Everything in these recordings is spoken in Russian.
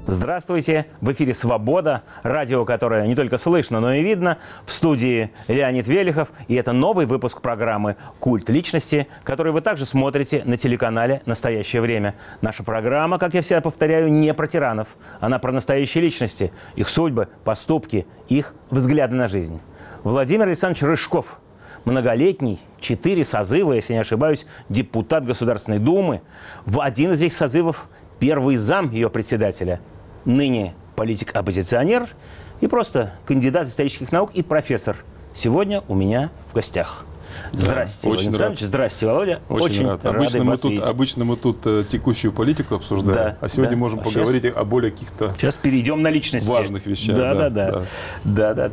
Здравствуйте! В эфире «Свобода», радио, которое не только слышно, но и видно. В студии Леонид Велихов. И это новый выпуск программы «Культ личности», который вы также смотрите на телеканале «Настоящее время». Наша программа, как я всегда повторяю, не про тиранов. Она про настоящие личности, их судьбы, поступки, их взгляды на жизнь. Владимир Александрович Рыжков. Многолетний, 4 созыва, если не ошибаюсь, депутат Государственной Думы. В один из этих созывов первый зам ее председателя, ныне политик-оппозиционер и просто кандидат исторических наук и профессор. Сегодня у меня в гостях. Здрасте, Владимир Александрович. Здрасте, Володя. Очень рад. Обычно мы тут текущую политику обсуждаем, да, а сегодня да. можем поговорить о более каких-то сейчас перейдем на личности. Важных вещах. Да.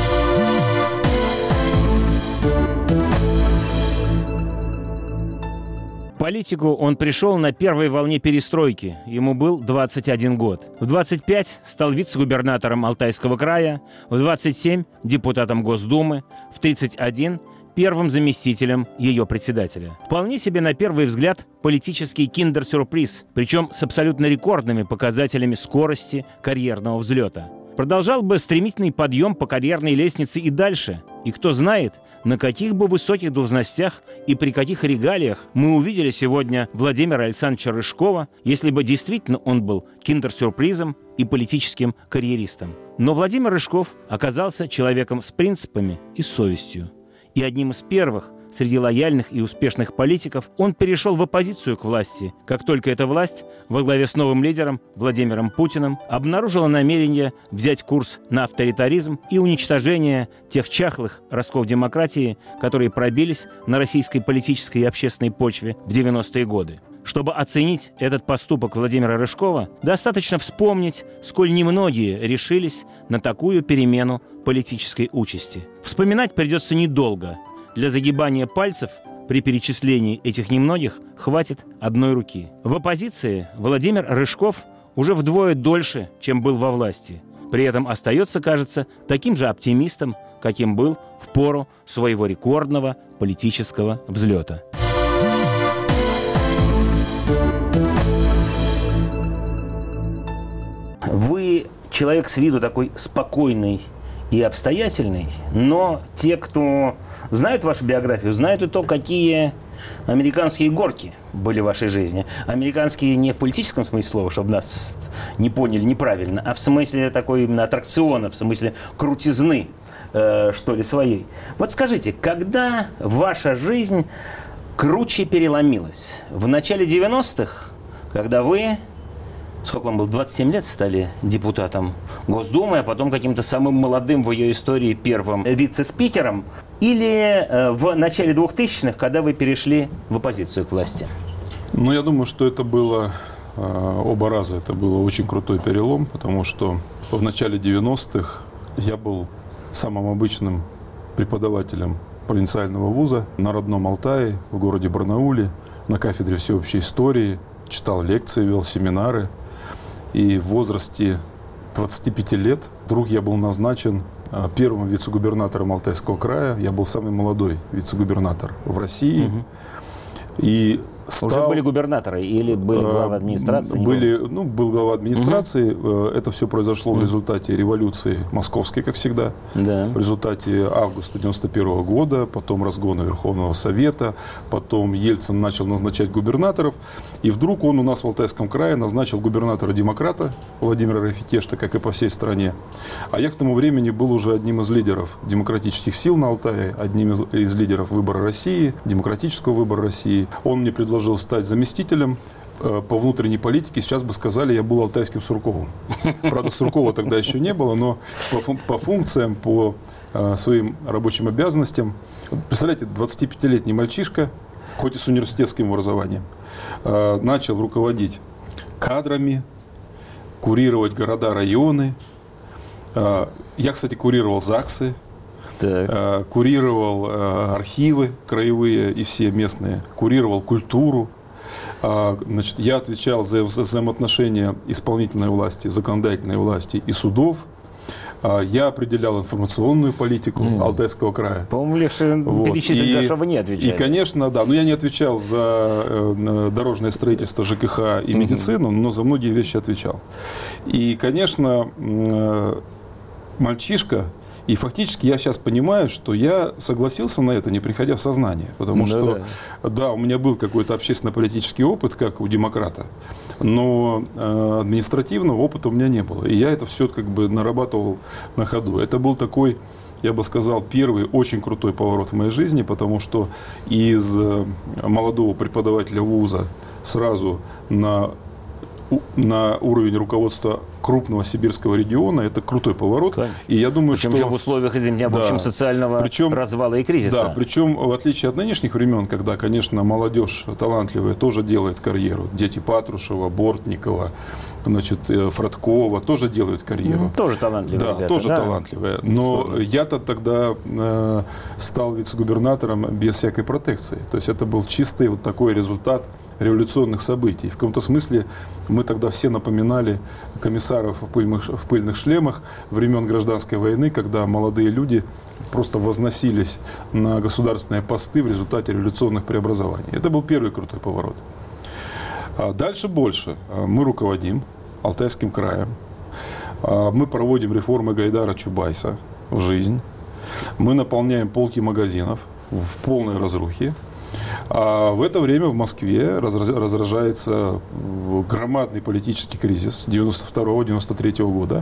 В политику он пришел на первой волне перестройки. Ему был 21 год. В 25 стал вице-губернатором Алтайского края, в 27 – депутатом Госдумы, в 31 – первым заместителем ее председателя. Вполне себе, на первый взгляд, политический киндер-сюрприз, причем с абсолютно рекордными показателями скорости карьерного взлета. Продолжал бы стремительный подъем по карьерной лестнице и дальше. И кто знает, на каких бы высоких должностях и при каких регалиях мы увидели сегодня Владимира Александровича Рыжкова, если бы действительно он был киндер-сюрпризом и политическим карьеристом. Но Владимир Рыжков оказался человеком с принципами и совестью. И одним из первых среди лояльных и успешных политиков он перешел в оппозицию к власти, как только эта власть во главе с новым лидером Владимиром Путиным обнаружила намерение взять курс на авторитаризм и уничтожение тех чахлых ростков демократии, которые пробились на российской политической и общественной почве в 90-е годы. Чтобы оценить этот поступок Владимира Рыжкова, достаточно вспомнить, сколь немногие решились на такую перемену политической участи. Вспоминать придется недолго. Для загибания пальцев при перечислении этих немногих хватит одной руки. В оппозиции Владимир Рыжков уже вдвое дольше, чем был во власти. При этом остается, кажется, таким же оптимистом, каким был в пору своего рекордного политического взлета. Вы человек с виду такой спокойный и обстоятельный, но те, кто знают вашу биографию, знают и то, какие американские горки были в вашей жизни. Американские не в политическом смысле слова, чтобы нас не поняли неправильно, а в смысле такой именно аттракциона, в смысле крутизны, что ли, своей. Вот скажите, когда ваша жизнь круче переломилась? В начале 90-х, когда вы... Сколько вам было? 27 лет стали депутатом Госдумы, а потом каким-то самым молодым в ее истории первым вице-спикером? Или в начале 2000-х, когда вы перешли в оппозицию к власти? Ну, я думаю, что это было оба раза. Это был очень крутой перелом, потому что в начале 90-х я был самым обычным преподавателем провинциального вуза на родном Алтае, в городе Барнауле, на кафедре всеобщей истории, читал лекции, вел семинары. И в возрасте 25 лет вдруг я был назначен первым вице-губернатором Алтайского края. Я был самый молодой вице-губернатор в России. Угу. И уже были губернаторы или были глава администрации? Был глава администрации. Угу. Это все произошло в результате революции московской, как всегда. Да. В результате августа 91 года, потом разгона Верховного Совета, потом Ельцин начал назначать губернаторов. И вдруг он у нас в Алтайском крае назначил губернатора-демократа Владимира Рафикешта, как и по всей стране. А я к тому времени был уже одним из лидеров демократических сил на Алтае, одним из лидеров выбора России, демократического выбора России. Он мне предложил стать заместителем по внутренней политике. Сейчас бы сказали, я был алтайским Сурковым. Правда, Суркова тогда еще не было, но по функциям, по своим рабочим обязанностям. Представляете, 25-летний мальчишка, хоть и с университетским образованием, начал руководить кадрами, курировать города, районы. Я, кстати, курировал ЗАГСы. Так. Курировал архивы краевые и все местные, курировал культуру. Значит, я отвечал за взаимоотношения исполнительной власти, законодательной власти и судов. Я определял информационную политику Алтайского края. По-моему, легче перечислить, за что вы не отвечали. И, конечно, да. Но я не отвечал за дорожное строительство, ЖКХ и медицину, но за многие вещи отвечал. И, конечно, мальчишка, и фактически я сейчас понимаю, что я согласился на это, не приходя в сознание. Потому что, да, у меня был какой-то общественно-политический опыт, как у демократа, но административного опыта у меня не было. И я это все как бы нарабатывал на ходу. Это был такой, я бы сказал, первый очень крутой поворот в моей жизни, потому что из молодого преподавателя вуза сразу на уровень руководства крупного сибирского региона, это крутой поворот. Конечно. И я думаю, причем же в условиях, извините, в общем, социального развала и кризиса. Да, причем в отличие от нынешних времен, когда, конечно, молодежь талантливая тоже делает карьеру. Дети Патрушева, Бортникова, значит, Фродкова тоже делают карьеру. Тоже талантливые. Да, ребята, тоже талантливые. Но я-то тогда стал вице-губернатором без всякой протекции. То есть это был чистый вот такой результат революционных событий. В каком-то смысле мы тогда все напоминали комиссаров в пыльных шлемах времен гражданской войны, когда молодые люди просто возносились на государственные посты в результате революционных преобразований. Это был первый крутой поворот. Дальше больше. Мы руководим Алтайским краем. Мы проводим реформы Гайдара Чубайса в жизнь. Мы наполняем полки магазинов в полной разрухе. А в это время в Москве разражается громадный политический кризис 92-93 года.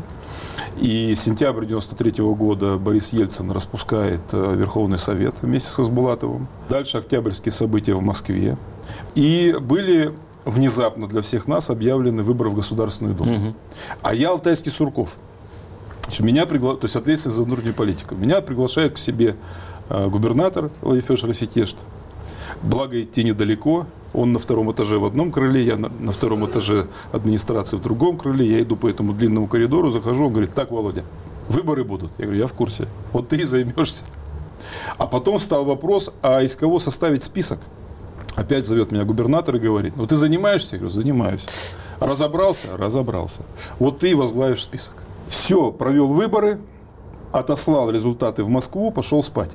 И сентябрь 93 года Борис Ельцин распускает Верховный Совет вместе с Хасбулатовым. Дальше октябрьские события в Москве. И были внезапно для всех нас объявлены выборы в Государственную Думу. А я алтайский Сурков. Меня то есть ответственность за внутреннюю политику. Меня приглашает к себе губернатор Владимир Рафикешт. Благо идти недалеко, он на втором этаже в одном крыле, я на втором этаже администрации в другом крыле, я иду по этому длинному коридору, захожу, он говорит: так, Володя, выборы будут. Я говорю: я в курсе, вот ты и займешься. А потом встал вопрос, а из кого составить список? Опять зовет меня губернатор и говорит: ну ты занимаешься? Я говорю: занимаюсь. Разобрался? Разобрался. Вот ты возглавишь список. Все, провел выборы, отослал результаты в Москву, пошел спать.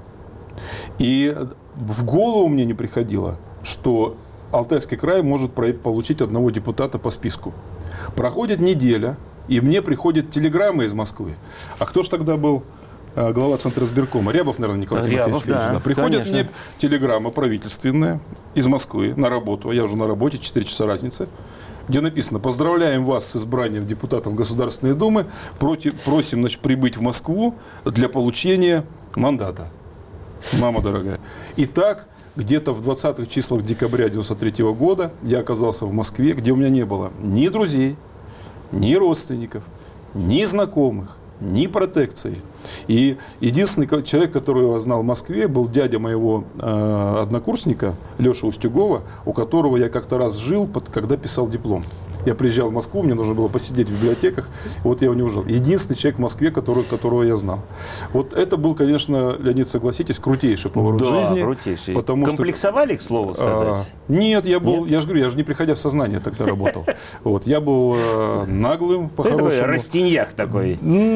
И в голову мне не приходило, что Алтайский край может получить одного депутата по списку. Проходит неделя, и мне приходят телеграммы из Москвы. А кто ж тогда был глава Центризбиркома? Рябов, наверное, Николай Тимофеевич. Да. Приходит мне телеграмма правительственная из Москвы на работу. Я уже на работе, 4 часа разницы. Где написано: поздравляем вас с избранием депутатом Государственной Думы. Просим, значит, прибыть в Москву для получения мандата. Мама дорогая. Итак, где-то в 20-х числах декабря 93 года я оказался в Москве, где у меня не было ни друзей, ни родственников, ни знакомых, ни протекции. И единственный человек, которого я знал в Москве, был дядя моего однокурсника Леши Устюгова, у которого я как-то раз жил, когда писал диплом. Я приезжал в Москву, мне нужно было посидеть в библиотеках, вот я у него жил. Единственный человек в Москве, которого я знал. Вот это был, конечно, Леонид, согласитесь, крутейший поворот жизни. Крутейший. Комплексовали, к слову сказать? Нет, я же говорю, я же не приходя в сознание тогда работал. Вот, я был наглым, по-хорошему. Это растиньяк такой.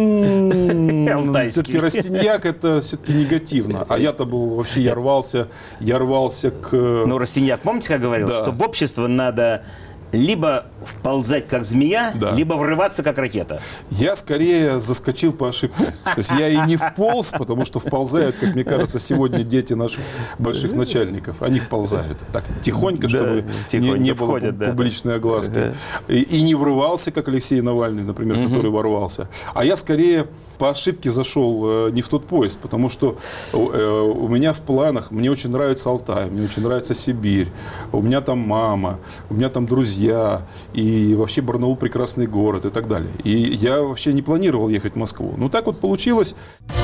Все-таки растиньяк — это все-таки негативно. А я-то был вообще, я рвался к... Ну, растиньяк, помните, как говорил, что в общество надо либо вползать как змея, либо врываться как ракета. Я скорее заскочил по ошибке. То есть я и не вполз, потому что вползают, как мне кажется, сегодня дети наших больших начальников. Они вползают так тихонько, чтобы не было публичной огласки. И не врывался, как Алексей Навальный, например, который ворвался. А я скорее по ошибке зашел не в тот поезд, потому что у меня в планах, мне очень нравится Алтай, мне очень нравится Сибирь, у меня там мама, у меня там друзья, и вообще Барнаул прекрасный город и так далее. И я вообще не планировал ехать в Москву. Но так вот получилось.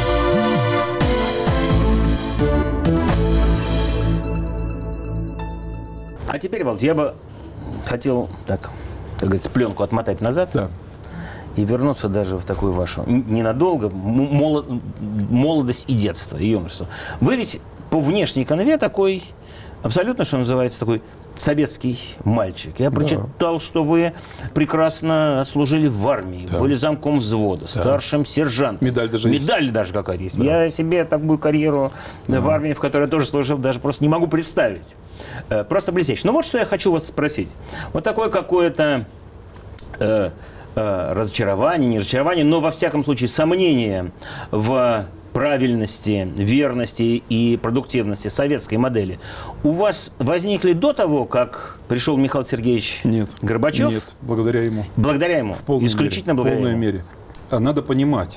А теперь, Володь, я бы хотел, так, как говорится, пленку отмотать назад. Да. И вернуться даже в такую вашу ненадолго молодость и детство, и юношество. Вы ведь по внешней канве такой, абсолютно, что называется, такой советский мальчик. Я прочитал, что вы прекрасно служили в армии, были замком взвода, старшим сержантом. Медаль даже есть. Медаль даже какая-то есть. Я себе такую карьеру в армии, в которой я тоже служил, даже просто не могу представить. Просто блестяще. Но вот что я хочу вас спросить. Вот такое какое-то разочарование, не разочарование, но во всяком случае сомнение в правильности, верности и продуктивности советской модели у вас возникли до того, как пришел Михаил Сергеевич Горбачев? Нет, благодаря ему. Благодаря ему? Исключительно благодаря ему? В полной мере. Надо понимать,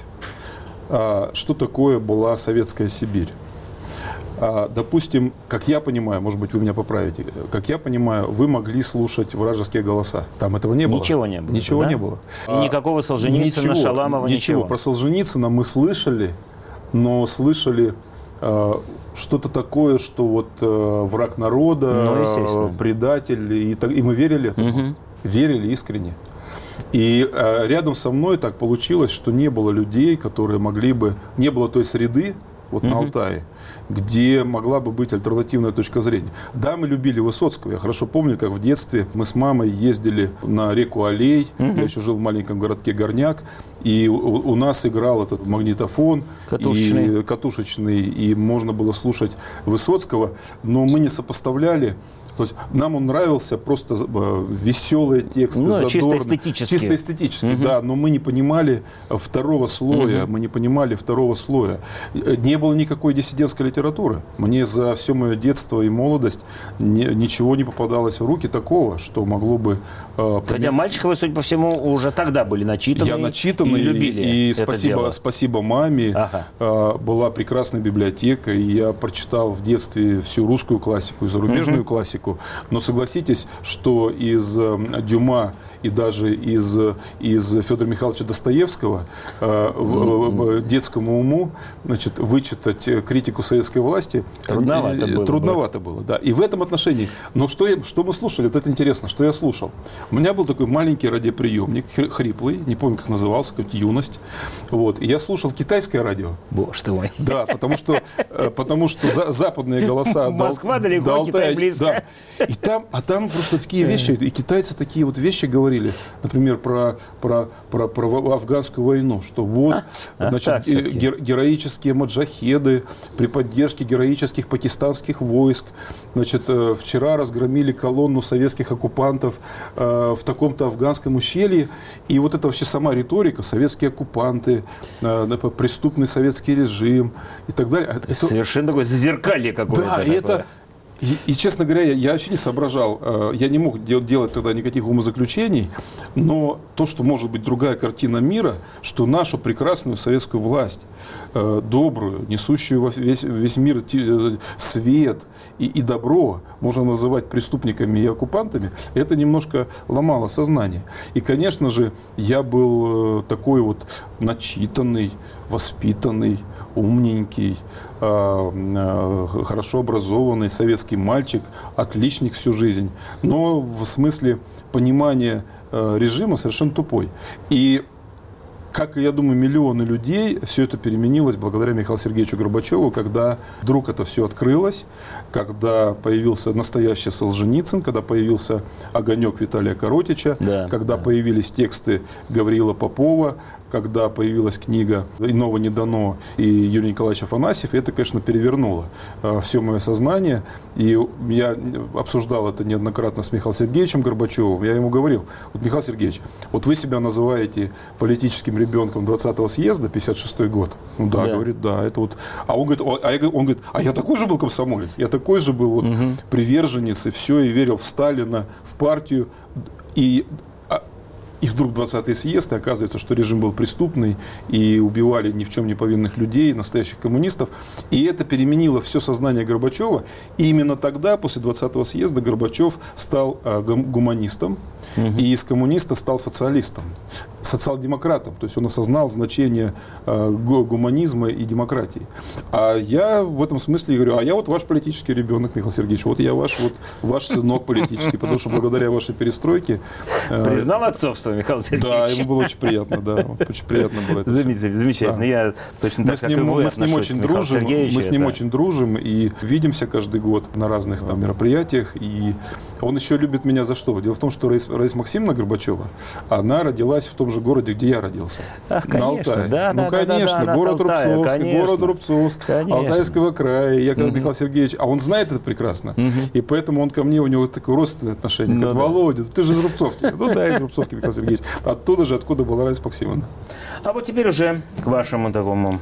что такое была советская Сибирь. Допустим, как я понимаю, может быть, вы меня поправите, как я понимаю, вы могли слушать вражеские голоса. Там этого не было. Ничего не было. Ничего не было. И никакого Солженицына, Шаламова, ничего. Про Солженицына мы слышали, но слышали что-то такое, что вот враг народа, предатель, и мы верили этому. Верили искренне. И рядом со мной так получилось, что не было людей, которые могли бы... Не было той среды вот на Алтае, где могла бы быть альтернативная точка зрения. Да, мы любили Высоцкого. Я хорошо помню, как в детстве мы с мамой ездили на реку Алей. Я еще жил в маленьком городке Горняк. И у нас играл этот магнитофон катушечный, и можно было слушать Высоцкого. Но мы не сопоставляли. То есть нам он нравился просто веселые тексты, задорные. Чисто эстетически. Чисто эстетически, да. Но мы не понимали второго слоя. Мы не понимали второго слоя. Не было никакой диссидентской литературы. Мне за все мое детство и молодость ничего не попадалось в руки такого, что могло бы... Хотя мальчики, вы, судя по всему, уже тогда были начитаны. Я начитанный. И любили и спасибо маме. Была прекрасная библиотека. И я прочитал в детстве всю русскую классику и зарубежную классику. Но согласитесь, что из Дюма и даже из Федора Михайловича Достоевского детскому уму, значит, вычитать критику советской власти трудновато было. Да. И в этом отношении, но что мы слушали, вот это интересно, что я слушал. У меня был такой маленький радиоприемник, хриплый, не помню, как назывался, какая-то юность. Вот. И я слушал китайское радио. Боже ты мой. Да, потому что западные голоса... Москва далеко, Китай близко. Да. А там просто такие вещи, и китайцы такие вот вещи говорили, например, про афганскую войну, что вот, значит, героические маджахеды при поддержке героических пакистанских войск, значит, вчера разгромили колонну советских оккупантов в таком-то афганском ущелье, и вот это вообще сама риторика, советские оккупанты, преступный советский режим и так далее. Это совершенно такое зазеркалье какое-то. Да, и это... И, честно говоря, я вообще не соображал, я не мог делать тогда никаких умозаключений, но то, что может быть другая картина мира, что нашу прекрасную советскую власть, добрую, несущую во весь мир свет и добро, можно называть преступниками и оккупантами, это немножко ломало сознание. И, конечно же, я был такой вот начитанный, воспитанный, умненький, хорошо образованный советский мальчик, отличник всю жизнь, но в смысле понимания режима совершенно тупой. И, как, я думаю, миллионы людей, все это переменилось благодаря Михаилу Сергеевичу Горбачеву, когда вдруг это все открылось, когда появился настоящий Солженицын, когда появился огонек Виталия Коротича, когда появились тексты Гавриила Попова, когда появилась книга «Иного не дано» и Юрий Николаевич Афанасьев, и это, конечно, перевернуло все мое сознание. И я обсуждал это неоднократно с Михаилом Сергеевичем Горбачевым. Я ему говорил: вот, Михаил Сергеевич, вот вы себя называете политическим ребенком 20-го съезда, 56-й год. Ну да, говорит, да, это вот. А он говорит, а я такой же был комсомолец, я такой же был вот приверженец, и все, и верил в Сталина, в партию. И вдруг 20-й съезд, и оказывается, что режим был преступный, и убивали ни в чем не повинных людей, настоящих коммунистов. И это переменило все сознание Горбачева. И именно тогда, после 20-го съезда, Горбачев стал гуманистом, и из коммуниста стал социалистом. социал-демократом. То есть он осознал значение гуманизма и демократии. А я в этом смысле говорю, а я вот ваш политический ребенок, Михаил Сергеевич, вот я ваш сынок политический, потому что благодаря вашей перестройке... Признал отцовство, Михаил Сергеевич? Да, ему было очень приятно, да. Очень приятно было это. Замечательно. Да. Я точно так, как и вы, отношусь к Михаилу Сергеевичу. Мы с ним очень дружим и видимся каждый год на разных там мероприятиях. И он еще любит меня за что? Дело в том, что Раиса Максимовна Горбачева, она родилась в том же городе, где я родился. Ах, конечно, на Алтае. Да, ну, конечно, город Рубцовск, Алтайского края. Я когда Михаил Сергеевич, а он знает это прекрасно. И поэтому он ко мне, у него такое родственное отношение. Говорит, Володя, ты же из Рубцовки. Ну да, из Рубцовки, Михаил Сергеевич. Оттуда же, откуда была Раиса Максимовна. А вот теперь уже к вашему такому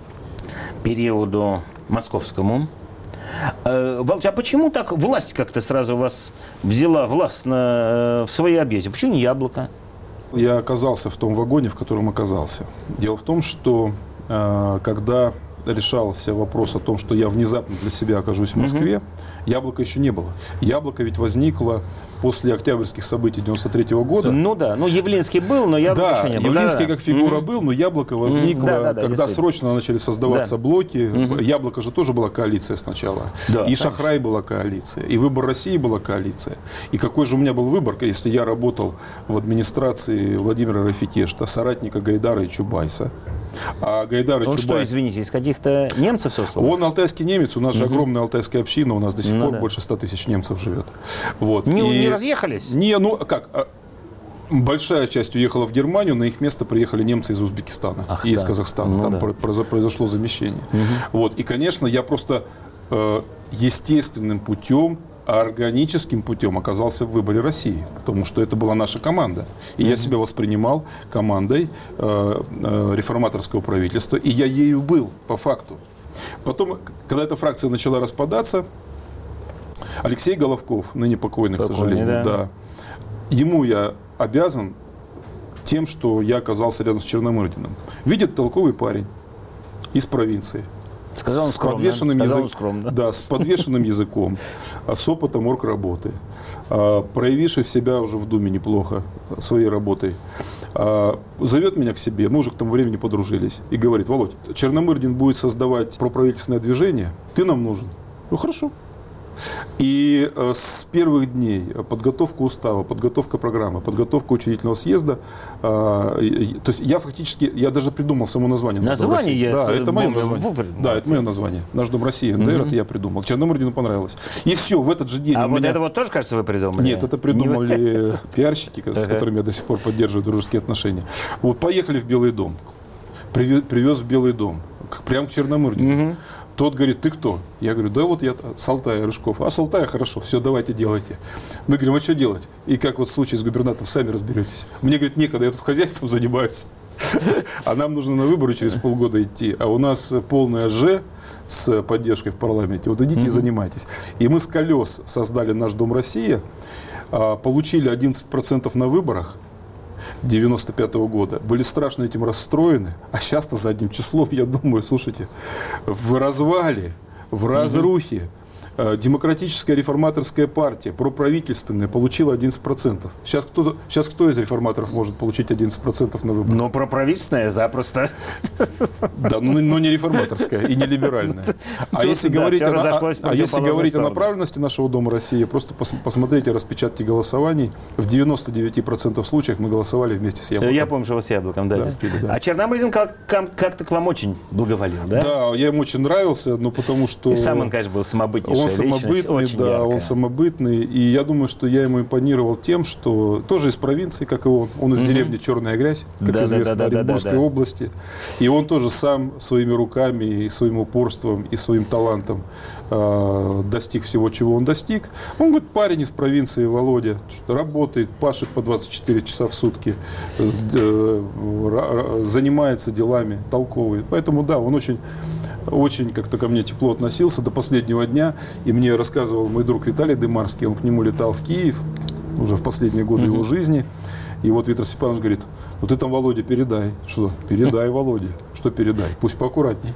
периоду московскому. Володя, а почему так власть как-то сразу вас взяла в свои объятия? Почему не Яблоко? Я оказался в том вагоне, в котором оказался. Дело в том, что когда решался вопрос о том, что я внезапно для себя окажусь в Москве, Яблока еще не было. Яблоко ведь возникло после октябрьских событий 93 года. Ну да, ну Явлинский был, но Яблоко еще не было. Явлинский как фигура был, но Яблоко возникло, когда срочно начали создаваться блоки. Яблоко же тоже была коалиция сначала. Да, и Шахрай была коалиция, и Выбор России была коалиция. И какой же у меня был выбор, если я работал в администрации Владимира Рафикешта, соратника Гайдара и Чубайса. А Гайдар и Чубайс... что, извините, из каких-то немцев сослал? Он алтайский немец, у нас же огромная алтайская община, у нас до сих пор больше 100 тысяч немцев живет. Вот. Не разъехались? Не, ну как... Большая часть уехала в Германию, на их место приехали немцы из Узбекистана и из Казахстана. Там произошло замещение. Вот. И, конечно, я просто естественным путем, органическим путем оказался в Выборе России, потому что это была наша команда. И я себя воспринимал командой реформаторского правительства, и я ею был, по факту. Потом, когда эта фракция начала распадаться, Алексей Головков, ныне покойный, к сожалению, да. Ему я обязан тем, что я оказался рядом с Черномырдиным. Видит толковый парень из провинции. Сказал он скромно. Да, с подвешенным языком, с опытом оргработы, проявивший себя уже в Думе неплохо своей работой, зовет меня к себе, мы уже к тому времени подружились, и говорит: Володь, Черномырдин будет создавать проправительственное движение, ты нам нужен. Ну хорошо. И с первых дней подготовка устава, подготовка программы, подготовка учредительного съезда, то есть я даже придумал само название. Название есть? Да, это мое название. Да, это мое название. Наш Дом России, НДР, это я придумал. Черномырдину понравилось. И все, в этот же день. А вот это вот тоже, кажется, вы придумали? Нет, это придумали пиарщики, с которыми я до сих пор поддерживаю дружеские отношения. Вот поехали в Белый дом. Привез в Белый дом. Прямо к Черномырдину. Тот говорит: ты кто? Я говорю: да вот я с Алтая, Рыжков. А с Алтая хорошо, все, давайте делайте. Мы говорим: а что делать? И как вот в случае с губернатором, сами разберетесь. Мне, говорит, некогда, я тут хозяйством занимаюсь. А нам нужно на выборы через полгода идти. А у нас полная Ж с поддержкой в парламенте. Вот идите и занимайтесь. И мы с колес создали наш Дом России, получили 11% на выборах 95-го года, были страшно этим расстроены, а сейчас-то задним числом, я думаю, слушайте, в развале, в разрухе, демократическая реформаторская партия, проправительственная, получила 11%. Сейчас кто из реформаторов может получить 11% на выборах? Но проправительственная запросто. Да, но не реформаторская и не либеральная. А если говорить о направленности нашего Дома России, просто посмотрите распечатки голосований. В 99% случаев мы голосовали вместе с Яблоком. Я помню, что вы с Яблоком, да. А Черномырдин как-то к вам очень благоволил, да? Да, я ему очень нравился, но потому что... И сам он, конечно, был самобытнейший. Он самобытный, да, он самобытный. И я думаю, что я ему импонировал тем, что тоже из провинции, как и он из деревни Черная Грязь, как известно, Оренбургской области. И он тоже сам своими руками и своим упорством и своим талантом достиг всего, чего он достиг. Он говорит: парень из провинции, Володя, работает, пашет по 24 часа в сутки, занимается делами, толковый. Поэтому да, он очень как-то ко мне тепло относился до последнего дня. И мне рассказывал мой друг Виталий Дымарский, он к нему летал в Киев уже в последние годы его жизни. И вот Виктор Степанович говорит: ну ты там, Володя, передай. Что? Передай, Володе, что передай. Пусть поаккуратней.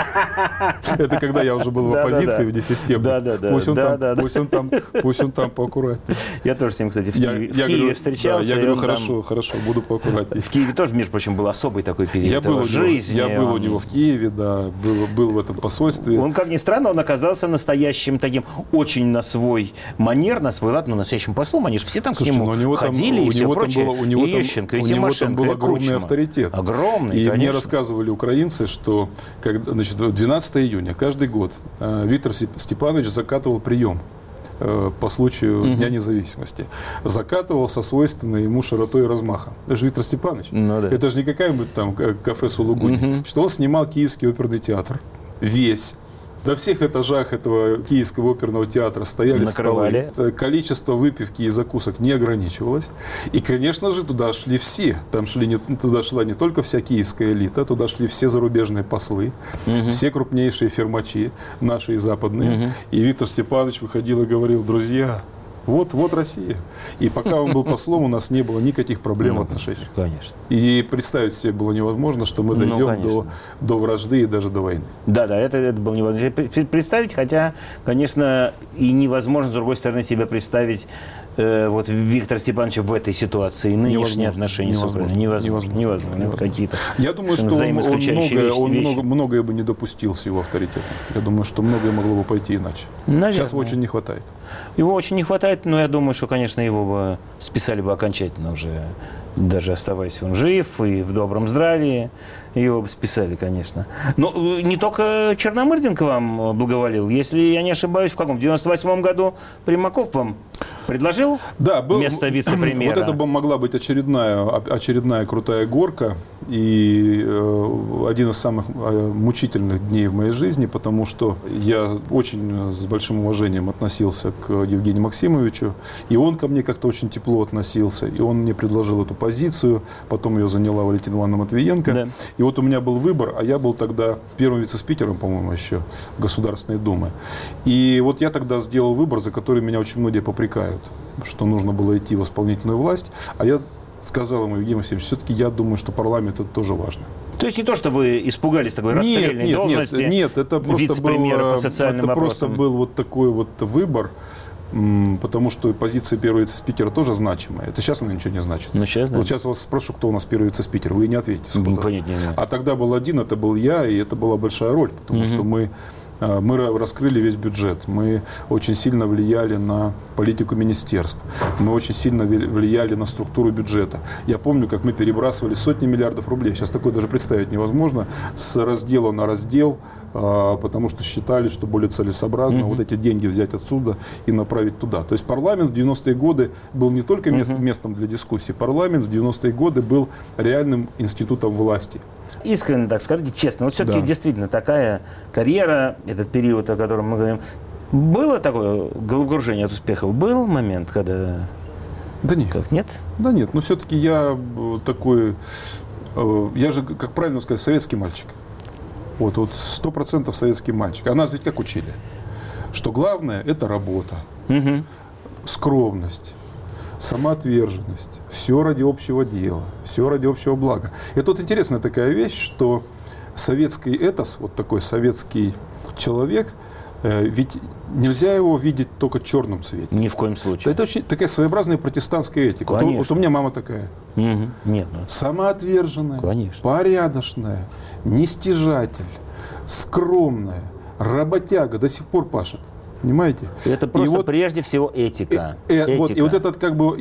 Это когда я уже был в оппозиции внесистемной. Пусть он там поаккуратней. Я тоже с ним, кстати, в Киеве встречался. Я говорю, хорошо, буду поаккуратней. В Киеве тоже, между прочим, был особый такой период жизни. Я был у него в Киеве, да, был в этом посольстве. Он, как ни странно, он оказался настоящим таким, очень на свой манер, на свой лад, но настоящим послом. Они же все там к нему ходили и все прочее. И Ещенко, и Тимошенко, был огромный авторитет. Огромный, и конечно. мне рассказывали украинцы, что 12 июня каждый год Виктор Степанович закатывал прием по случаю Дня независимости. Закатывал со свойственной ему широтой и размахом. Это же Виктор Степанович. Это же не какая-нибудь там кафе Сулугуни. Что он снимал Киевский оперный театр. Весь. На всех этажах этого Киевского оперного театра стояли столы. Количество выпивки и закусок не ограничивалось. И, конечно же, туда шли все. Туда шла не только вся киевская элита, туда шли все зарубежные послы, все крупнейшие фермачи, наши и западные. И Виктор Степанович выходил и говорил: друзья, вот Россия. И пока он был послом, у нас не было никаких проблем в отношениях. Конечно. И представить себе было невозможно, что мы дойдем до вражды и даже до войны. Да, это было невозможно представить, хотя, конечно, и невозможно, с другой стороны, себе представить вот Виктора Степановича в этой ситуации, нынешние отношения с Украиной. Невозможно. Какие-то. Я думаю, что он многое бы не допустил с его авторитетом. Я думаю, что многое могло бы пойти иначе. Наверное. Сейчас его очень не хватает. Его очень не хватает, но я думаю, что, конечно, его бы списали бы окончательно уже, даже оставаясь он жив и в добром здравии, его бы списали, конечно. Но не только Черномырдин к вам благоволил. Если я не ошибаюсь, в 98 году Примаков вам предложил место вице-премьера? Вот это могла быть очередная крутая горка и один из самых мучительных дней в моей жизни, потому что я очень с большим уважением относился к Евгению Максимовичу, и он ко мне как-то очень тепло относился, и он мне предложил эту позицию, потом ее заняла Валентина Ивановна Матвиенко. Да. И вот у меня был выбор, а я был тогда первым вице-спикером, по-моему, еще Государственной Думы. И вот я тогда сделал выбор, за который меня очень многие попрекают, что нужно было идти в исполнительную власть, а я сказал ему: Евгений Максимович, все-таки я думаю, что парламент это тоже важно. То есть не то, что вы испугались такой расстрельной должности это вице-премьера по социальным вопросам? Просто был вот такой вот выбор, потому что позиция первого вице-спикера тоже значимая. Это сейчас она ничего не значит. Вот сейчас вас спрошу, кто у нас первый вице-спикер, вы не ответите. А тогда был один, это был я, и это была большая роль, потому что мы раскрыли весь бюджет, мы очень сильно влияли на политику министерств, мы очень сильно влияли на структуру бюджета. Я помню, как мы перебрасывали сотни миллиардов рублей, сейчас такое даже представить невозможно, с раздела на раздел, потому что считали, что более целесообразно вот эти деньги взять отсюда и направить туда. То есть парламент в 90-е годы был не только местом для дискуссий, парламент в 90-е годы был реальным институтом власти. Искренне, так скажите, честно, вот все-таки действительно такая карьера, этот период, о котором мы говорим, было такое головокружение от успехов? Был момент, когда... Да нет. Как, нет? Да нет, но все-таки я такой, я же, как правильно сказать, советский мальчик. Вот 100% советский мальчик. А нас ведь как учили? Что главное – это работа, скромность, самоотверженность, все ради общего дела, все ради общего блага. Это вот интересная такая вещь, что советский этос, вот такой советский человек, ведь нельзя его видеть только в черном цвете. Ни в коем случае. Это очень такая своеобразная протестантская этика. Вот у меня мама такая. Нет. Самоотверженная, порядочная, нестяжатель, скромная, работяга, до сих пор пашет. Понимаете? Это просто прежде всего этика. И вот этот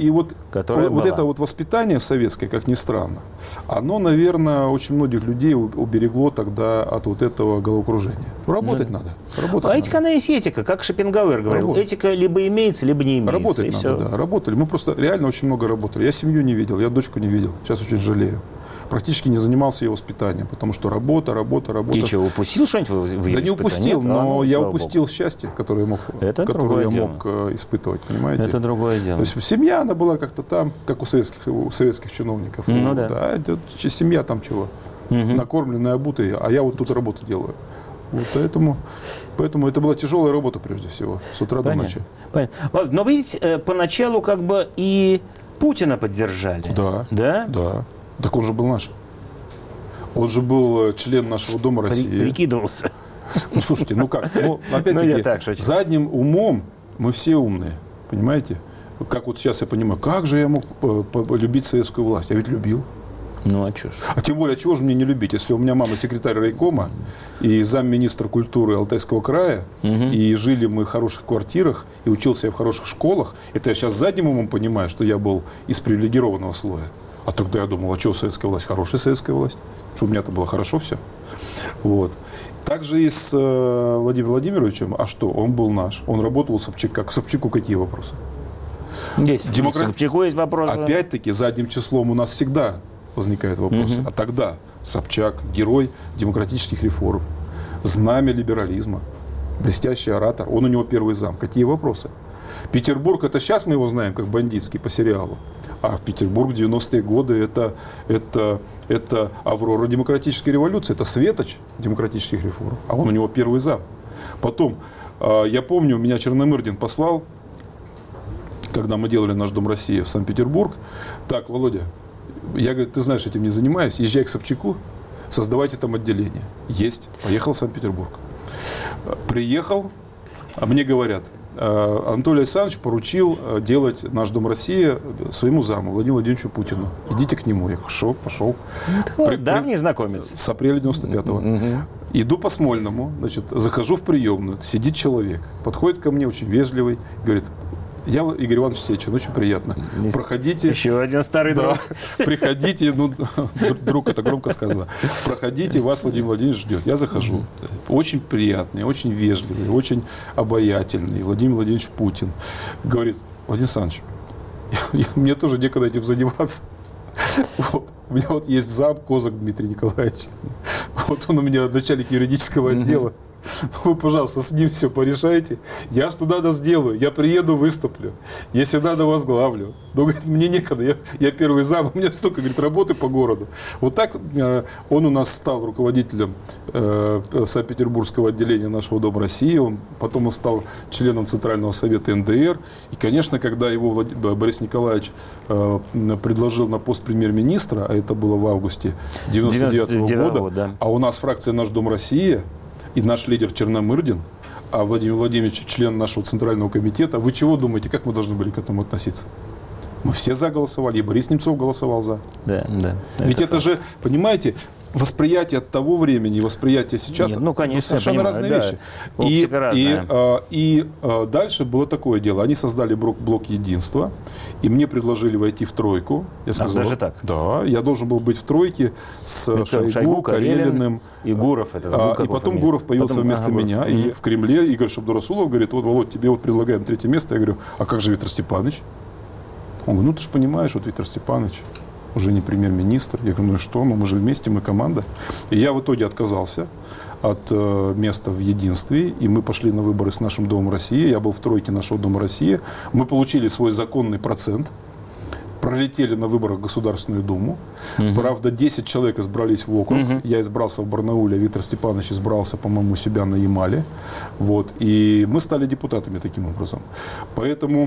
это вот воспитание советское, как ни странно, оно, наверное, очень многих людей уберегло тогда от вот этого головокружения. Работать надо. Этика, она есть этика, как Шопенгауэр говорил. Этика либо имеется, либо не имеется. Работать надо, да. Работали. Мы просто реально очень много работали. Я семью не видел, я дочку не видел. Сейчас очень жалею. Практически не занимался ее воспитанием, потому что работа. Ты что, упустил что-нибудь в ее Да не упустил, но я упустил счастье, которое я мог испытывать, понимаете? Это другое дело. То есть семья, она была как-то там, как у советских чиновников. Семья там чего? Накормленная, обутая, а я вот тут работу делаю. Вот поэтому это была тяжелая работа прежде всего, с утра до ночи. Понятно. Но вы видите, поначалу как бы и Путина поддержали. Да. Так он же был наш. Он же был член нашего Дома России. Прикидывался. Ну, слушайте, ну как? Ну, опять-таки, задним умом мы все умные, понимаете? Как вот сейчас я понимаю, как же я мог полюбить советскую власть? Я ведь любил. Ну, а что ж? А тем более, чего же мне не любить, если у меня мама секретарь райкома и замминистра культуры Алтайского края, и жили мы в хороших квартирах, и учился я в хороших школах. Это я сейчас задним умом понимаю, что я был из привилегированного слоя. А тогда я думал, а что советская власть? Хорошая советская власть. Что у меня-то было хорошо все. Вот. Также и с Владимиром Владимировичем, а что, он был наш. Он работал у Собчака. К Собчаку какие вопросы? Есть. К Собчаку есть вопросы. Опять-таки, задним числом у нас всегда возникают вопросы. А тогда Собчак, герой демократических реформ, знамя либерализма, блестящий оратор. Он у него первый зам. Какие вопросы? Петербург, это сейчас мы его знаем как бандитский по сериалу. А в Петербург в 90-е годы это аврора демократической революции, это светоч демократических реформ. А он у него первый зам. Потом, я помню, меня Черномырдин послал, когда мы делали наш Дом России в Санкт-Петербург. Так, Володя, я, говорю, ты знаешь, этим не занимаюсь, езжай к Собчаку, создавайте там отделение. Есть. Поехал в Санкт-Петербург. Приехал, а мне говорят, Анатолий Александрович поручил делать наш Дом России своему заму, Владимиру Владимировичу Путину. Идите к нему. Я говорю, пошел. Давний знакомец. С апреля 95-го. Иду по Смольному, значит, захожу в приемную, сидит человек, подходит ко мне, очень вежливый, говорит, я Игорь Иванович Сечин, очень приятно. Проходите. Еще один старый друг. Приходите, ну, друг, это громко сказано. Проходите, вас Владимир Владимирович ждет. Я захожу. Очень приятный, очень вежливый, очень обаятельный Владимир Владимирович Путин. Говорит, Владимир Александрович, мне тоже некогда этим заниматься. Вот. У меня вот есть зам Козак Дмитрий Николаевич. Вот он у меня начальник юридического отдела. Вы, пожалуйста, с ним все порешайте. Я что надо сделаю. Я приеду, выступлю. Если надо, возглавлю. Но, говорит, мне некогда. Я первый зам. У меня столько, говорит, работы по городу. Вот так он у нас стал руководителем Санкт-Петербургского отделения нашего Дома России. Потом он стал членом Центрального совета НДР. И, конечно, когда его Борис Николаевич предложил на пост премьер-министра, а это было в августе 1999 года, да. А у нас фракция «Наш Дом России», и наш лидер Черномырдин, а Владимир Владимирович член нашего Центрального комитета. Вы чего думаете, как мы должны были к этому относиться? Мы все за голосовали, и Борис Немцов голосовал за. Да, да. Ведь это же, понимаете, восприятие от того времени и восприятие сейчас. Нет, ну, конечно, совершенно разные вещи. И дальше было такое дело. Они создали блок единства, и мне предложили войти в тройку. Я сказал, даже так? Да, я должен был быть в тройке с Шойгу, Карелиным. И Гуров. И потом Гуров появился вместо меня. И в Кремле Игорь Шабдурасулов говорит, вот, Володь, тебе вот предлагаем третье место. Я говорю, а как же Виктор Степанович? Он говорит, ну ты же понимаешь, вот Виктор Степанович уже не премьер-министр. Я говорю, ну и что, мы же вместе, мы команда. И я в итоге отказался от места в единстве, и мы пошли на выборы с нашим Домом России. Я был в тройке нашего Дома России. Мы получили свой законный процент, пролетели на выборах в Государственную Думу. Правда, 10 человек избрались в округ. Я избрался в Барнауле, а Виктор Степанович избрался, по-моему, у себя на Ямале. Вот. И мы стали депутатами таким образом. Поэтому...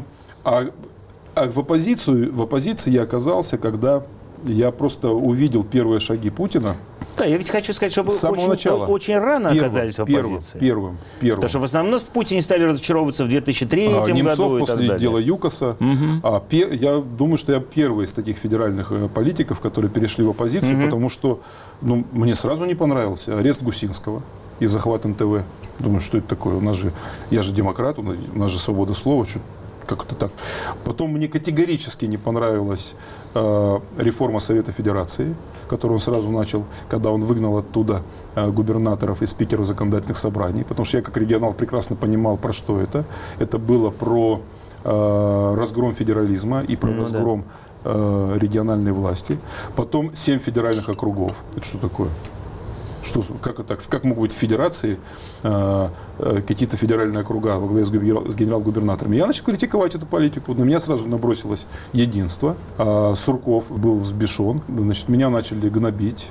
А в оппозиции я оказался, когда я просто увидел первые шаги Путина. Да, я ведь хочу сказать, что вы очень рано оказались в оппозиции. Первым. Потому что в основном в Путине стали разочаровываться в 2003 году. Немцов и после так далее. дела ЮКОСа. Я думаю, что я первый из таких федеральных политиков, которые перешли в оппозицию, потому что мне сразу не понравился арест Гусинского и захват НТВ. Думаю, что это такое? Я же демократ, у нас же свобода слова. Как это так? Потом мне категорически не понравилась реформа Совета Федерации, которую он сразу начал, когда он выгнал оттуда губернаторов из спикеров законодательных собраний. Потому что я как регионал прекрасно понимал, про что это. Это было про разгром федерализма и про разгром региональной власти. Потом 7 федеральных округов. Это что такое? Как могут быть в федерации какие-то федеральные округа во главе с генерал-губернаторами? Я начал критиковать эту политику. На меня сразу набросилось единство. Сурков был взбешен. Значит, меня начали гнобить,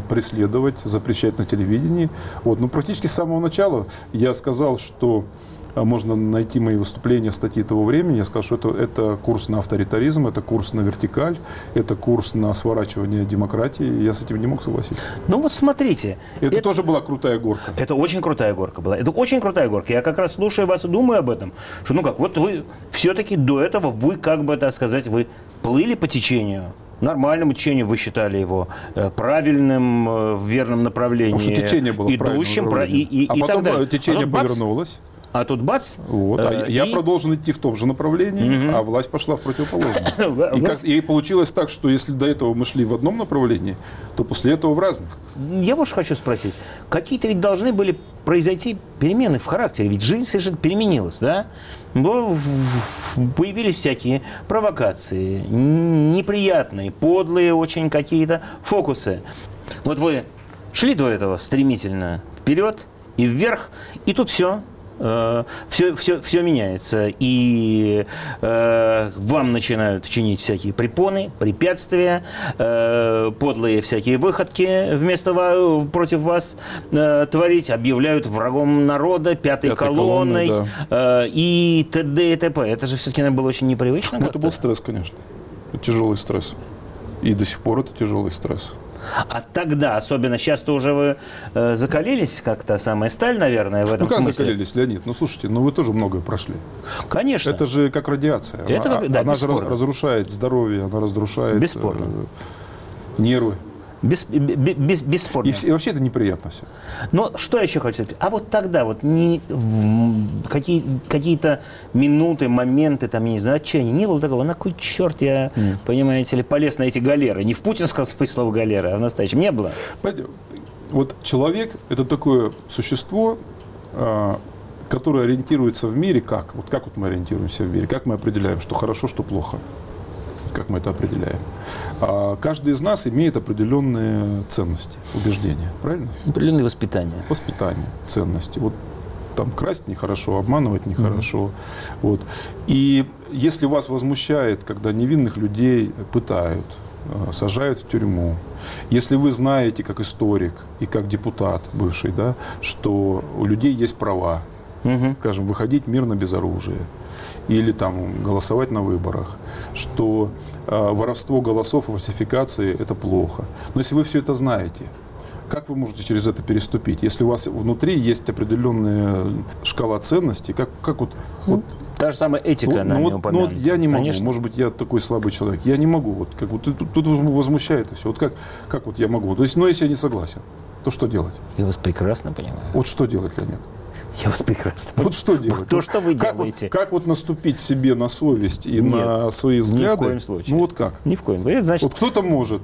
преследовать, запрещать на телевидении. Вот. Но практически с самого начала я сказал, что можно найти мои выступления, статьи того времени. Я сказал, что это курс на авторитаризм, это курс на вертикаль, это курс на сворачивание демократии. Я с этим не мог согласиться. Ну вот смотрите. Это тоже была крутая горка. Это очень крутая горка была. Это очень крутая горка. Я как раз слушаю вас и думаю об этом. Что, ну как, вот вы все-таки до этого, вы, как бы так сказать, вы плыли по течению. Нормальному течению вы считали его правильным, в верном направлении. Потому что течение было идущим, в правильном направлении. А потом течение повернулось. А тут бац. Вот, я продолжил идти в том же направлении, а власть пошла в противоположном. И получилось так, что если до этого мы шли в одном направлении, то после этого в разных. Я вот хочу спросить. Какие-то ведь должны были произойти перемены в характере. Ведь жизнь совершенно переменилась, да? Появились всякие провокации, неприятные, подлые очень какие-то фокусы. Вот вы шли до этого стремительно вперед и вверх, и тут все меняется. И вам начинают чинить всякие препоны, препятствия, подлые всякие выходки против вас творить, объявляют врагом народа, пятой колонной, да. И т.д. и т.п. Это же все-таки было очень непривычно. Это был стресс, конечно. Тяжелый стресс. И до сих пор это тяжелый стресс. А тогда, особенно сейчас-то уже вы закалились как-то, самая сталь, наверное, в этом смысле. Ну, как закалились, Леонид? Ну, слушайте, вы тоже многое прошли. Конечно. Это же как радиация. Она же разрушает здоровье, она разрушает нервы. Бесспорно. И вообще это неприятно все. Но что я еще хочу сказать? А вот тогда вот какие-то минуты, моменты, там, я не знаю, отчаяния, не было такого, на кой черт я, понимаете ли, полез на эти галеры. Не в путинском смысле слова галеры, а в настоящем. Не было. Понимаете, вот человек – это такое существо, которое ориентируется в мире как? Вот как вот мы ориентируемся в мире? Как мы определяем, что хорошо, что плохо? Как мы это определяем? Каждый из нас имеет определенные ценности, убеждения, правильно? Определенные воспитания. Воспитание, ценности. Вот там красть нехорошо, обманывать нехорошо. Вот. И если вас возмущает, когда невинных людей пытают, сажают в тюрьму, если вы знаете, как историк и как депутат бывший, да, что у людей есть права, скажем, выходить мирно без оружия, или там голосовать на выборах, что воровство голосов и фальсификации – это плохо. Но если вы все это знаете, как вы можете через это переступить? Если у вас внутри есть определенная шкала ценностей, как вот та же самая этика, она не упомянута. Я не могу, конечно. Может быть, я такой слабый человек, я не могу. Тут возмущает все. Как вот я могу? То есть, если я не согласен, то что делать? Я вас прекрасно понимаю. Вот что делать, Леонид? Я вас прекрасно понимаю. Вот что делать? Вот то, что вы делаете. Как вот наступить себе на совесть и на свои взгляды? Ни в коем случае. Ну вот как? Ни в коем случае. Значит, вот кто-то может.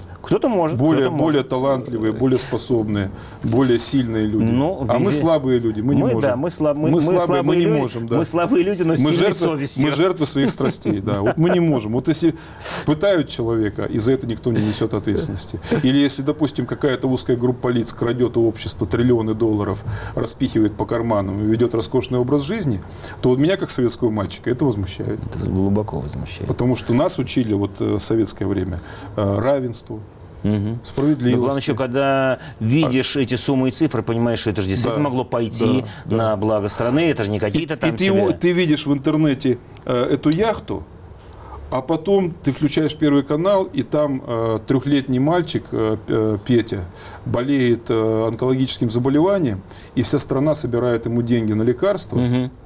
Более талантливые, более способные, более сильные люди. А мы слабые люди, мы не можем. Да, мы слабые, мы не можем. Да. Мы слабые люди, но с сильной совестью. Мы жертвы своих страстей, да. Вот мы не можем. Вот если пытают человека, и за это никто не несет ответственности. Или если, допустим, какая-то узкая группа лиц крадет у общества триллионы долларов, распихивает по карманам, ведет роскошный образ жизни, то вот меня, как советского мальчика, это возмущает. Это глубоко возмущает. Потому что нас учили в советское время равенству, справедливости. Но главное еще, когда видишь эти суммы и цифры, понимаешь, что это же действительно могло пойти на благо страны, это же не какие-то там ты видишь в интернете эту яхту, а потом ты включаешь Первый канал, и там 3-летний мальчик, Петя, болеет онкологическим заболеванием, и вся страна собирает ему деньги на лекарства.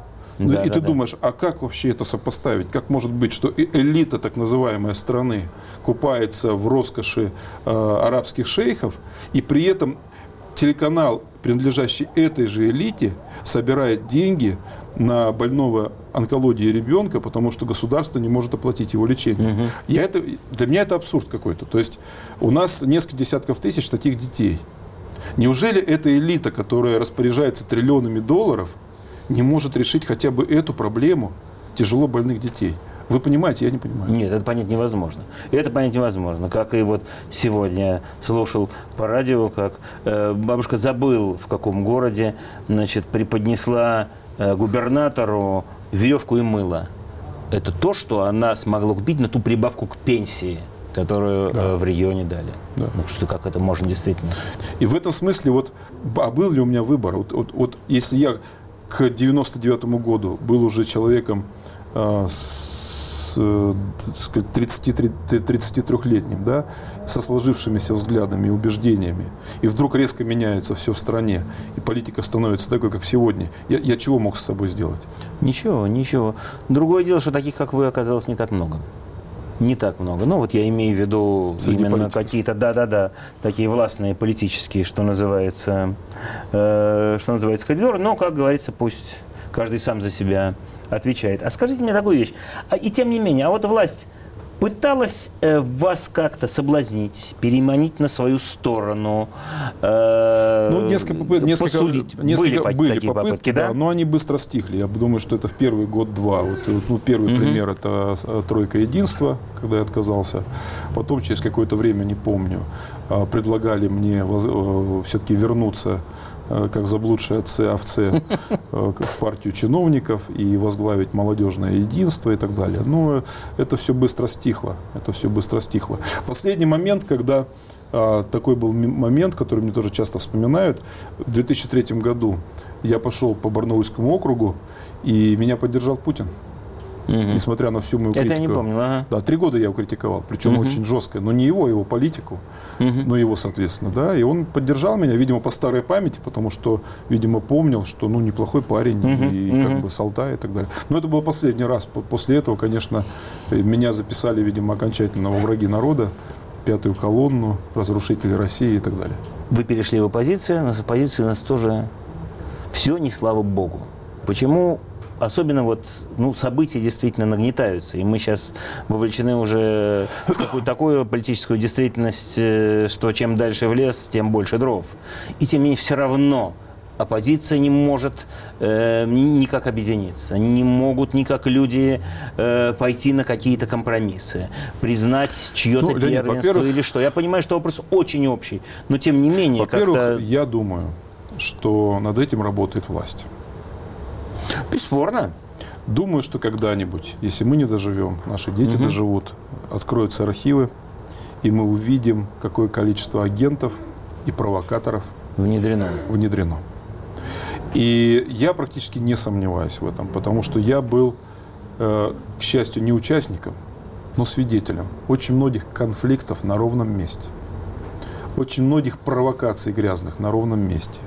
И ты думаешь, а как вообще это сопоставить? Как может быть, что элита так называемой страны купается в роскоши арабских шейхов, и при этом телеканал, принадлежащий этой же элите, собирает деньги на больного онкологии ребенка, потому что государство не может оплатить его лечение. Для меня это абсурд какой-то. То есть у нас несколько десятков тысяч таких детей. Неужели эта элита, которая распоряжается триллионами долларов, не может решить хотя бы эту проблему тяжело больных детей? Вы понимаете, я не понимаю. Нет, это понять невозможно. Это понять невозможно. Как и вот сегодня слушал по радио, как бабушка, забыл, в каком городе, преподнесла губернатору веревку и мыло. Это то, что она смогла купить на ту прибавку к пенсии, которую в регионе дали. Ну, что, как это можно действительно? И в этом смысле, а был ли у меня выбор? Если я к 1999 году был уже человеком с 33-летним, да, со сложившимися взглядами и убеждениями, и вдруг резко меняется все в стране, и политика становится такой, как сегодня, я чего мог с собой сделать? Ничего. Другое дело, что таких, как вы, оказалось не так много. Не так много. Ну, вот я имею в виду среди именно какие-то, такие властные политические, что называется, коридоры. Но, как говорится, пусть каждый сам за себя отвечает. А скажите мне такую вещь. И тем не менее, вот власть пыталась вас как-то соблазнить, переманить на свою сторону, несколько были такие попытки, да? Но они быстро стихли. Я думаю, что это в первый год-два. Первый пример – это тройка единства, когда я отказался. Потом, через какое-то время, не помню, предлагали мне все-таки вернуться как заблудшие овцы в партию чиновников и возглавить молодежное единство и так далее. Но это все быстро стихло. Последний момент, когда такой был момент, который мне тоже часто вспоминают, в 2003 году я пошел по Барнаульскому округу, и меня поддержал Путин. Несмотря на всю мою критику. Это я не помню. Ага. Да, 3 года я его критиковал, причем очень жестко. Но не его политику, но его, соответственно. Да, и он поддержал меня, видимо, по старой памяти, потому что, видимо, помнил, что неплохой парень, и как бы с Алтая и так далее. Но это был последний раз. После этого, конечно, меня записали, видимо, окончательно во враги народа, пятую колонну, разрушители России и так далее. Вы перешли в оппозицию, но с оппозицией у нас тоже все не слава богу. Почему? Особенно события действительно нагнетаются, и мы сейчас вовлечены уже в какую-то такую политическую действительность, что чем дальше в лес, тем больше дров. И тем не менее все равно оппозиция не может никак объединиться, не могут никак люди пойти на какие-то компромиссы, признать чье-то первенство или что. Я понимаю, что вопрос очень общий, но тем не менее во-первых, я думаю, что над этим работает власть. Бесспорно. Думаю, что когда-нибудь, если мы не доживем, наши дети доживут, откроются архивы, и мы увидим, какое количество агентов и провокаторов внедрено. И я практически не сомневаюсь в этом, потому что я был, к счастью, не участником, но свидетелем очень многих конфликтов на ровном месте. Очень многих провокаций грязных на ровном месте.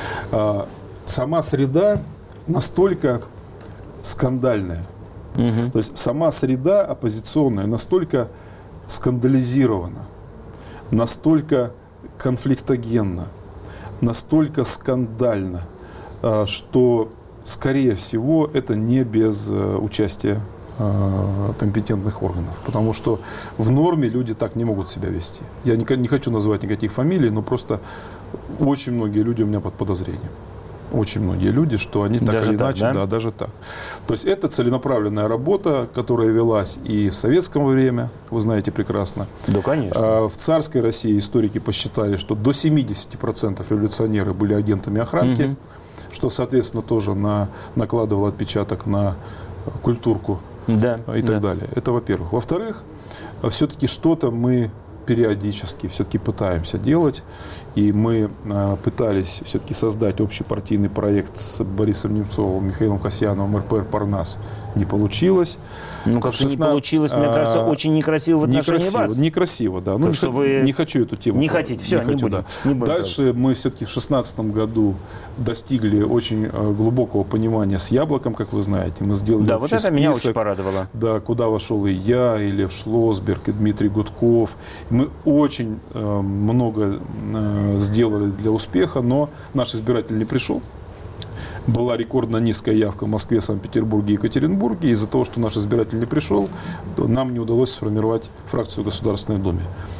Сама среда настолько скандальная. То есть сама среда оппозиционная настолько скандализирована, настолько конфликтогенна, настолько скандальна, что, скорее всего, это не без участия компетентных органов. Потому что в норме люди так не могут себя вести. Я не хочу называть никаких фамилий, но просто очень многие люди у меня под подозрением. Очень многие люди, что они так или иначе, даже так. То есть это целенаправленная работа, которая велась и в советское время, вы знаете прекрасно. Да, конечно. В царской России историки посчитали, что до 70% революционеры были агентами охранки, что, соответственно, тоже накладывало отпечаток на культурку и так далее. Это во-первых. Во-вторых, все-таки что-то мы периодически все-таки пытаемся делать. И мы пытались все-таки создать общепартийный проект с Борисом Немцовым, Михаилом Касьяновым, РПР «Парнас». Не получилось. Ну, как-то не получилось, мне кажется, очень некрасиво в отношении вас. Некрасиво, да. Ну, что вы не хочу эту тему. Не хотите, все, не будем. Дальше мы все-таки в 2016 году достигли очень глубокого понимания с «Яблоком», как вы знаете. Мы сделали вот это список, меня очень порадовало. Да, куда вошел и я, и Лев Шлосберг, и Дмитрий Гудков. Мы очень много сделали для успеха, но наш избиратель не пришел. Была рекордно низкая явка в Москве, Санкт-Петербурге и Екатеринбурге. Из-за того, что наш избиратель не пришел, нам не удалось сформировать фракцию в Государственной Думе.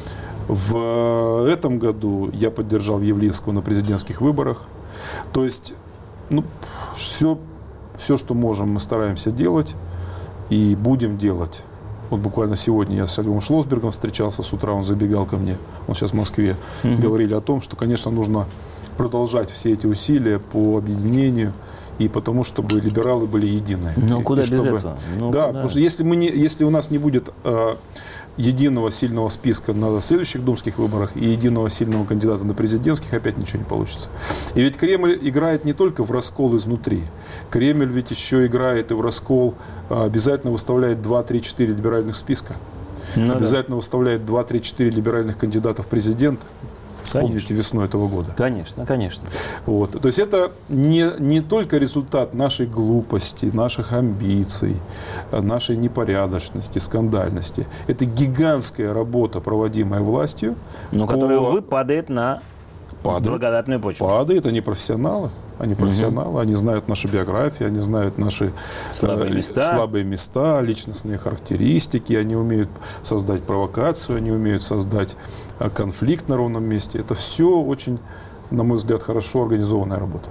В этом году я поддержал Явлинского на президентских выборах. То есть, все, что можем, мы стараемся делать и будем делать. Вот буквально сегодня я с Львом Шлосбергом встречался с утра, он забегал ко мне, он сейчас в Москве. Говорили о том, что, конечно, нужно продолжать все эти усилия по объединению и потому, чтобы либералы были едины. Куда без этого? Потому что если у нас не будет единого сильного списка на следующих думских выборах и единого сильного кандидата на президентских опять ничего не получится. И ведь Кремль играет не только в раскол изнутри. Кремль ведь еще играет и в раскол, обязательно выставляет 2, 3, 4 либеральных списка. Обязательно выставляет 2, 3, 4 либеральных кандидатов в президенты. Вспомните весну этого года. Конечно, конечно. Вот. То есть это не только результат нашей глупости, наших амбиций, нашей непорядочности, скандальности. Это гигантская работа, проводимая властью. Но которая, увы, падает на благодатную почву. Падает, они профессионалы. Они профессионалы, они знают наши биографии, они знают наши слабые места, личностные характеристики, они умеют создать провокацию, они умеют создать конфликт на ровном месте. Это все очень, на мой взгляд, хорошо организованная работа.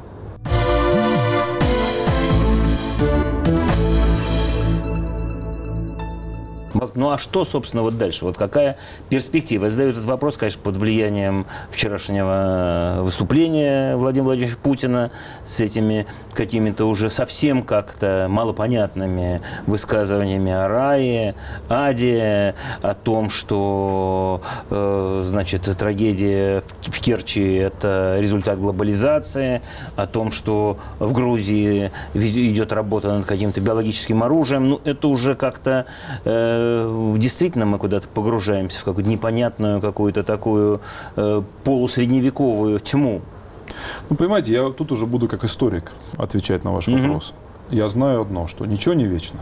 Ну а что, собственно, вот дальше? Вот какая перспектива? Я задаю этот вопрос, конечно, под влиянием вчерашнего выступления Владимира Владимировича Путина с этими какими-то уже совсем как-то малопонятными высказываниями о рае, аде, о том, что, значит, трагедия в Керчи – это результат глобализации, о том, что в Грузии идет работа над каким-то биологическим оружием. Ну, это уже как-то... Действительно, мы куда-то погружаемся в какую-то непонятную, какую-то такую полусредневековую тьму. Ну, понимаете, я тут уже буду как историк отвечать на ваш вопрос. Я знаю одно, что ничего не вечно.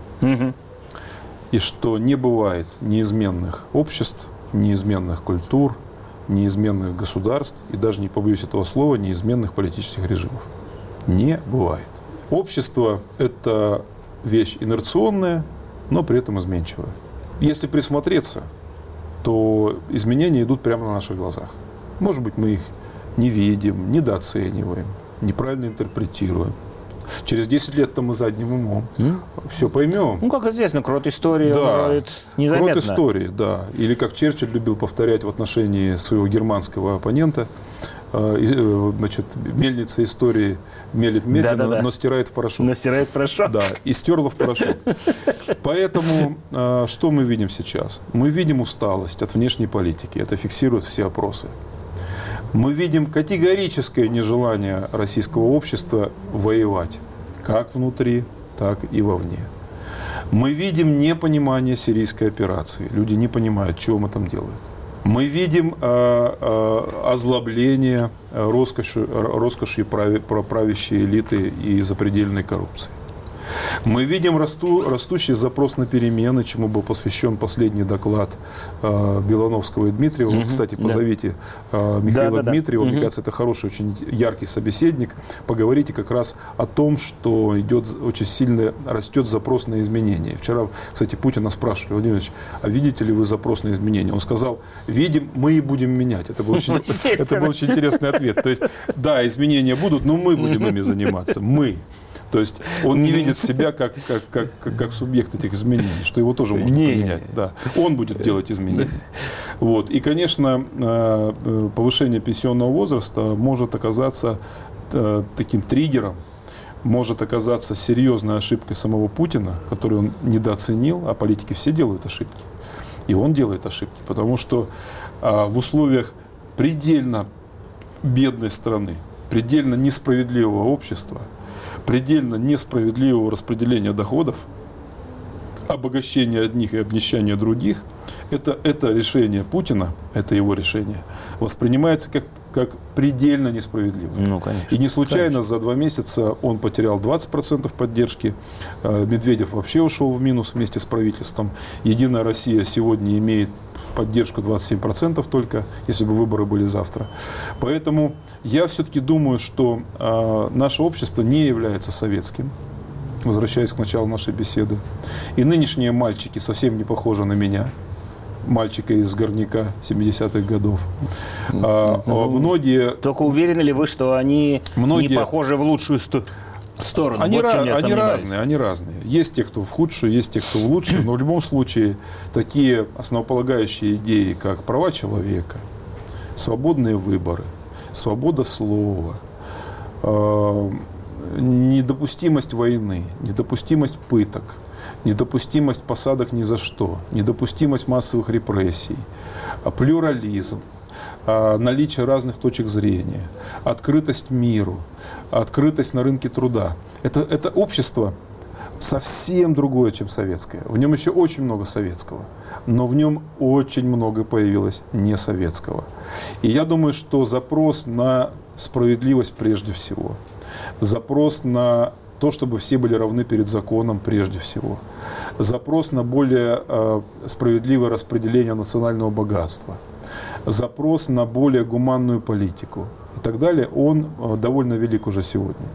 И что не бывает неизменных обществ, неизменных культур, неизменных государств и даже, не побоюсь этого слова, неизменных политических режимов. Не бывает. Общество – это вещь инерционная, но при этом изменчивая. Если присмотреться, то изменения идут прямо на наших глазах. Может быть, мы их не видим, недооцениваем, неправильно интерпретируем. Через 10 лет-то мы задним умом все поймем. Ну, как известно, крот истории бывает незаметно. Крот истории, да. Или как Черчилль любил повторять в отношении своего германского оппонента, значит, мельница истории мелит медленно, но стирает в порошок. Но стирает в порошок. Да, и стерла в порошок. Поэтому что мы видим сейчас? Мы видим усталость от внешней политики. Это фиксируют все опросы. Мы видим категорическое нежелание российского общества воевать, как внутри, так и вовне. Мы видим непонимание сирийской операции. Люди не понимают, чего мы там делаем. Мы видим озлобление роскошью правящей элиты и запредельной коррупции. Мы видим растущий запрос на перемены, чему был посвящен последний доклад Белановского и Дмитриева. Кстати, позовите Михаила Дмитриева. Мне кажется, это хороший, очень яркий собеседник. Поговорите как раз о том, что идет очень сильно растет запрос на изменения. Вчера, кстати, Путина спрашивали: Владимир Ильич, а видите ли вы запрос на изменения? Он сказал: видим, мы и будем менять. Это был очень интересный ответ. То есть, да, изменения будут, но мы будем ими заниматься. Мы. То есть он не видит себя как субъект этих изменений, что его тоже можно поменять. Да. Он будет делать изменения. Вот. И, конечно, повышение пенсионного возраста может оказаться таким триггером, может оказаться серьезной ошибкой самого Путина, которую он недооценил, а политики все делают ошибки. И он делает ошибки, потому что в условиях предельно бедной страны, предельно несправедливого общества, предельно несправедливого распределения доходов, обогащения одних и обнищания других, это решение Путина, это его решение, воспринимается как предельно несправедливое. Ну, конечно, и не случайно за 2 месяца он потерял 20% поддержки, Медведев вообще ушел в минус вместе с правительством. Единая Россия сегодня имеет поддержку 27% только, если бы выборы были завтра. Поэтому я все-таки думаю, что наше общество не является советским, возвращаясь к началу нашей беседы. И нынешние мальчики совсем не похожи на меня, мальчика из Горняка 70-х годов. Многие... Только уверены ли вы, что они не похожи в лучшую сторону? Они разные. Есть те, кто в худшую, есть те, кто в лучшую. Но в любом случае такие основополагающие идеи, как права человека, свободные выборы, свобода слова, недопустимость войны, недопустимость пыток, недопустимость посадок ни за что, недопустимость массовых репрессий, плюрализм, наличие разных точек зрения, открытость миру, открытость на рынке труда. Это общество совсем другое, чем советское. В нем еще очень много советского, но в нем очень много появилось несоветского. И я думаю, что запрос на справедливость прежде всего, запрос на то, чтобы все были равны перед законом прежде всего, запрос на более справедливое распределение национального богатства, запрос на более гуманную политику и так далее, он довольно велик уже сегодня.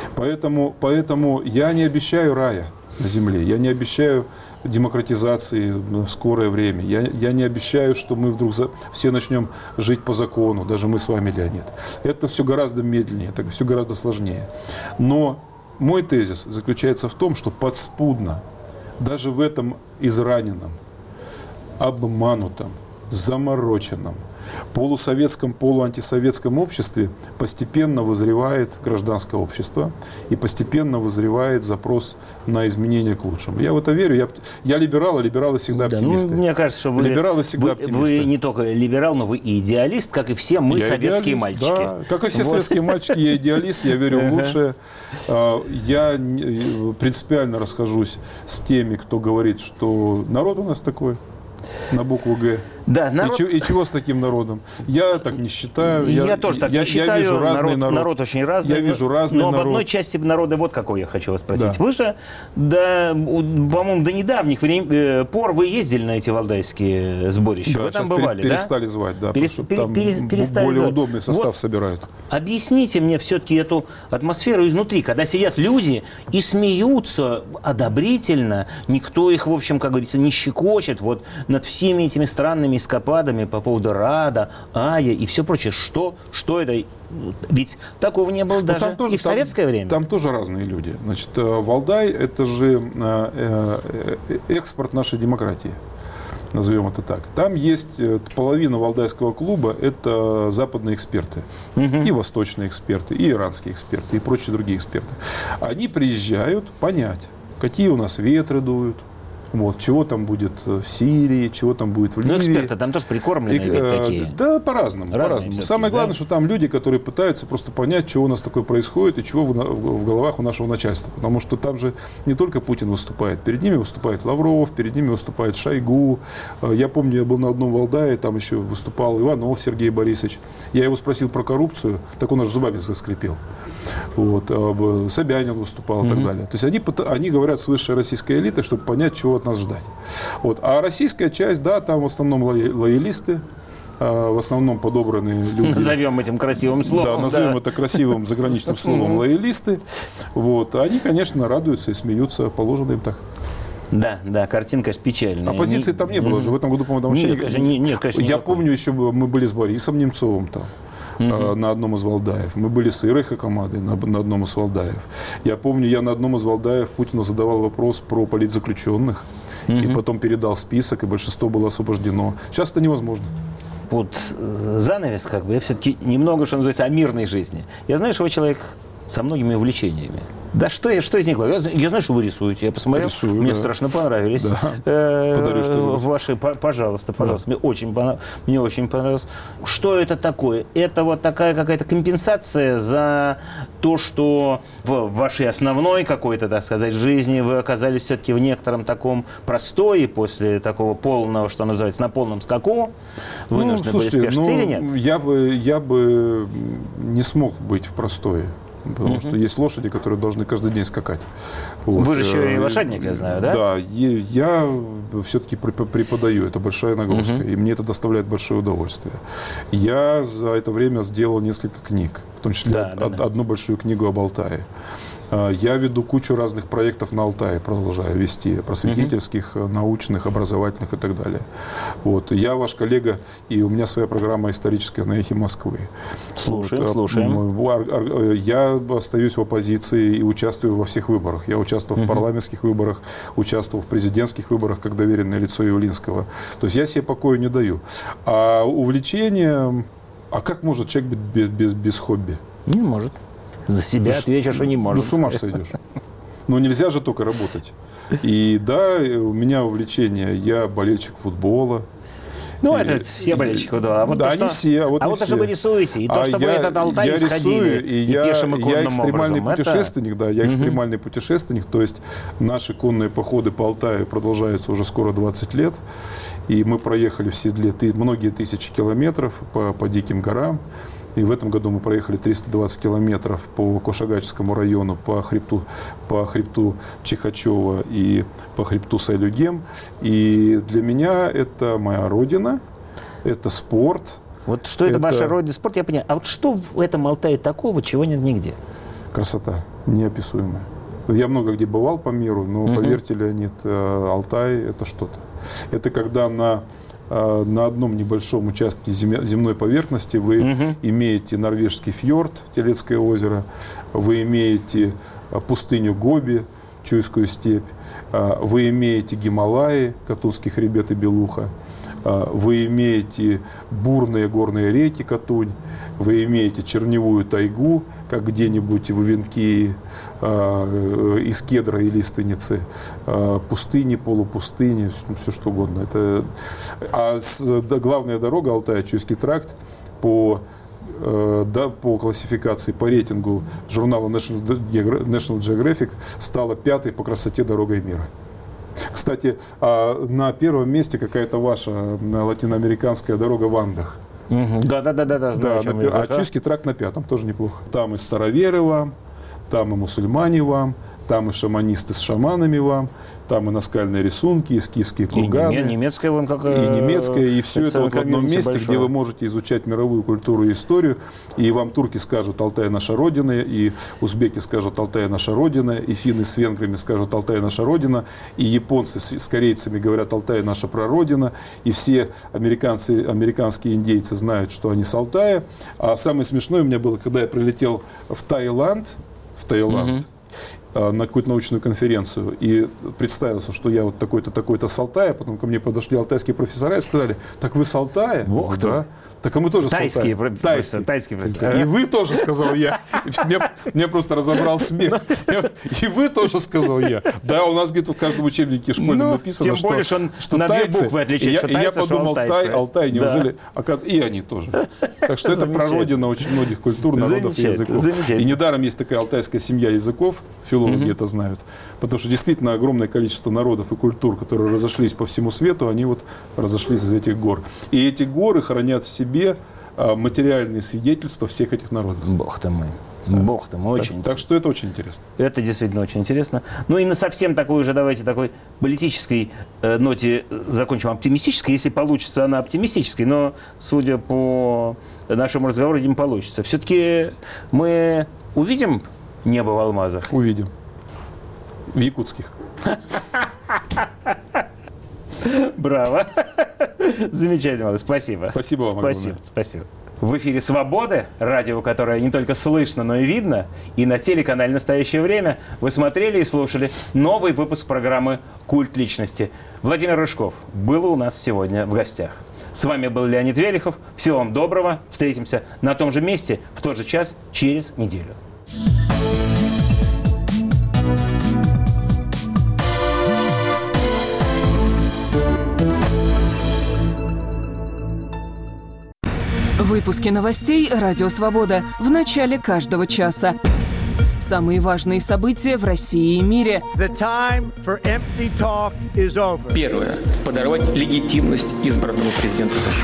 Поэтому я не обещаю рая на земле, я не обещаю демократизации в скорое время, я не обещаю, что мы вдруг все начнем жить по закону, даже мы с вами, Леонид. Это все гораздо медленнее, это все гораздо сложнее. Но мой тезис заключается в том, что подспудно, даже в этом израненном, обманутом, замороченном, полусоветском, полуантисоветском обществе постепенно вызревает гражданское общество и постепенно вызревает запрос на изменения к лучшему. Я в это верю. Я либерал, а либералы всегда оптимисты. Мне кажется, что либералы всегда оптимисты. Вы не только либерал, но вы и идеалист, как и все мы, советские мальчики. Да, как и все советские мальчики, я идеалист, я верю в лучшее. Я принципиально расхожусь с теми, кто говорит, что народ у нас такой. На букву «Г». Да, народ... и чего с таким народом? Я так не считаю. Я тоже так не считаю. Я вижу разный народ очень разный. Я вижу разный народ. Но об одной части народа вот какой я хочу вас спросить. Да. Вы же, по-моему, до недавних пор вы ездили на эти валдайские сборища. Да, вы там сейчас бывали, перестали звать, да, там перестали более звать. Удобный состав вот собирают. Объясните мне все-таки эту атмосферу изнутри, когда сидят люди и смеются одобрительно, никто их, в общем, как говорится, не щекочет вот над всеми этими странными эскападами по поводу Рада, Ая и все прочее. Что это? Ведь такого не было даже тоже, и в советское время. Там тоже разные люди. Значит, Валдай – это же экспорт нашей демократии, назовем это так. Там есть половина валдайского клуба – это западные эксперты. И восточные эксперты, и иранские эксперты, и прочие другие эксперты. Они приезжают понять, какие у нас ветры дуют, вот, чего там будет в Сирии, чего там будет в Ливии. Ну, эксперты там тоже прикормленные такие. Да, по-разному. Самое главное, что там люди, которые пытаются просто понять, что у нас такое происходит и чего в головах у нашего начальства. Потому что там же не только Путин выступает. Перед ними выступает Лавров, перед ними выступает Шойгу. Я помню, я был на одном Валдае, там еще выступал Иванов Сергей Борисович. Я его спросил про коррупцию, так он аж зубами заскрипел. Вот. Собянин выступал и так далее. То есть они говорят с высшей российской элитой, чтобы понять, чего от нас ждать. Вот. А российская часть, да, там в основном лоялисты, в основном подобранные люди. Назовем этим красивым словом. Да, назовем это красивым заграничным словом лоялисты. Вот. Они, конечно, радуются и смеются, положено им так. Да, картинка же печальная. Оппозиции там не было же. В этом году, по-моему, там вообще нет, конечно, я помню, еще мы были с Борисом Немцовым там. На одном из Валдаев. Мы были с Ирой Хакамадой на одном из Валдаев. Я помню, я на одном из Валдаев Путину задавал вопрос про политзаключенных, и потом передал список, и большинство было освобождено. Сейчас это невозможно. Под занавес, я все-таки немного, что называется, о мирной жизни. Я знаю, что вы человек со многими увлечениями. Да что из них? Я знаю, что вы рисуете. Я посмотрел, мне страшно понравились. Да. Ваши, пожалуйста. Мне очень понравилось. Что это такое? Это вот такая какая-то компенсация за то, что в вашей основной какой-то, так сказать, жизни вы оказались все-таки в некотором таком простое после такого полного, что называется, на полном скаку. Вынуждены были спешиться или нет? Я бы не смог быть в простое. Потому что есть лошади, которые должны каждый день скакать. Вот. Вы же еще и лошадник, я знаю, да? Да, я все-таки преподаю, это большая нагрузка, и мне это доставляет большое удовольствие. Я за это время сделал несколько книг, в том числе одну большую книгу об Алтае. Я веду кучу разных проектов на Алтае, продолжаю вести, просветительских, научных, образовательных и так далее. Вот. Я ваш коллега, и у меня своя программа историческая на «Эхе Москвы». Слушаем. Я остаюсь в оппозиции и участвую во всех выборах. Я участвовал в парламентских выборах, участвовал в президентских выборах, как доверенное лицо Явлинского. То есть я себе покоя не даю. А увлечение... А как может человек быть без хобби? Не может. За себя отвечу, что не может. Ну, с ума сойдешь. Но нельзя же только работать. И да, у меня увлечение, я болельщик футбола. Ну, это все болельщики футбола. А вот да, то, не все. А вот то, что вы рисуете, и то, что вы этот Алтай исходили, и пешим и конным экстремальный образом. путешественник, да, я экстремальный путешественник, то есть наши конные походы по Алтаю продолжаются уже скоро 20 лет, и мы проехали в седле многие тысячи километров по диким горам. И в этом году мы проехали 320 километров по Кошагачскому району, по хребту Чихачева и по хребту Сайлюгем. И для меня это моя родина, это спорт. Вот что это ваша родина, спорт, я понимаю. А вот что в этом Алтае такого, чего нет нигде? Красота неописуемая. Я много где бывал по миру, но, поверьте, Леонид, Алтай – это что-то. Это когда на одном небольшом участке земной поверхности вы имеете норвежский фьорд, Телецкое озеро, вы имеете пустыню Гоби, Чуйскую степь, вы имеете Гималаи, Катунский хребет и Белуха, вы имеете бурные горные реки Катунь, вы имеете черневую тайгу, как где-нибудь в Венкии, из кедра и лиственницы, пустыни, полупустыни, все что угодно. Главная дорога Алтая, Чуйский тракт, по классификации, по рейтингу журнала National Geographic стала 5-й по красоте дорогой мира. Кстати, на первом месте какая-то ваша латиноамериканская дорога в Андах. Да, знаю, а Чуйский тракт на 5-м, тоже неплохо. Там и староверы вам, там и мусульмане вам, там и шаманисты с шаманами вам, там и наскальные рисунки, и скифские курганы. И немецкая вон какая. И немецкая, и все это вот в одном месте, большое, где вы можете изучать мировую культуру и историю. И вам турки скажут: Алтай наша родина, и узбеки скажут: Алтай наша родина, и финны с венграми скажут: Алтай наша родина, и японцы с корейцами говорят: Алтай наша прародина, и все американские индейцы знают, что они с Алтая. А самое смешное у меня было, когда я прилетел в Таиланд, на какую-то научную конференцию и представился, что я вот такой-то, такой-то с Алтая. Потом ко мне подошли алтайские профессора и сказали: так вы с Алтая? Бог да. Так и мы тоже тайские с Алтая. Тайские профессора. И вы тоже, сказал я. Меня просто разобрал смех. И вы тоже, сказал я. Да, у нас где-то в каждом учебнике школьном написано, тем более, что на тайцы. 2 буквы отличают, что и я подумал: Алтай, неужели? Оказывается, и они тоже. Так что это прародина очень многих культур, народов и языков. И недаром есть такая алтайская семья языков, филологи это знают. Потому что действительно огромное количество народов и культур, которые разошлись по всему свету, они вот разошлись из этих гор. И эти горы хранят в себе материальные свидетельства всех этих народов. Бог ты мой. Бог ты мой, очень так что это очень интересно. Это действительно очень интересно. Ну и на совсем такой уже, давайте, такой политической ноте закончим. Оптимистической, если получится она оптимистической, но, судя по нашему разговору, не получится. Все-таки мы увидим небо в алмазах? Увидим. В якутских. Браво. Замечательно. Спасибо. Спасибо вам огромное. Спасибо. В эфире «Свобода», радио, которое не только слышно, но и видно. И на телеканале «Настоящее время» вы смотрели и слушали новый выпуск программы «Культ личности». Владимир Рыжков был у нас сегодня в гостях. С вами был Леонид Велихов. Всего вам доброго. Встретимся на том же месте в тот же час через неделю. Выпуски новостей «Радио Свобода» в начале каждого часа. Самые важные события в России и мире. Первое. Подорвать легитимность избранного президента США.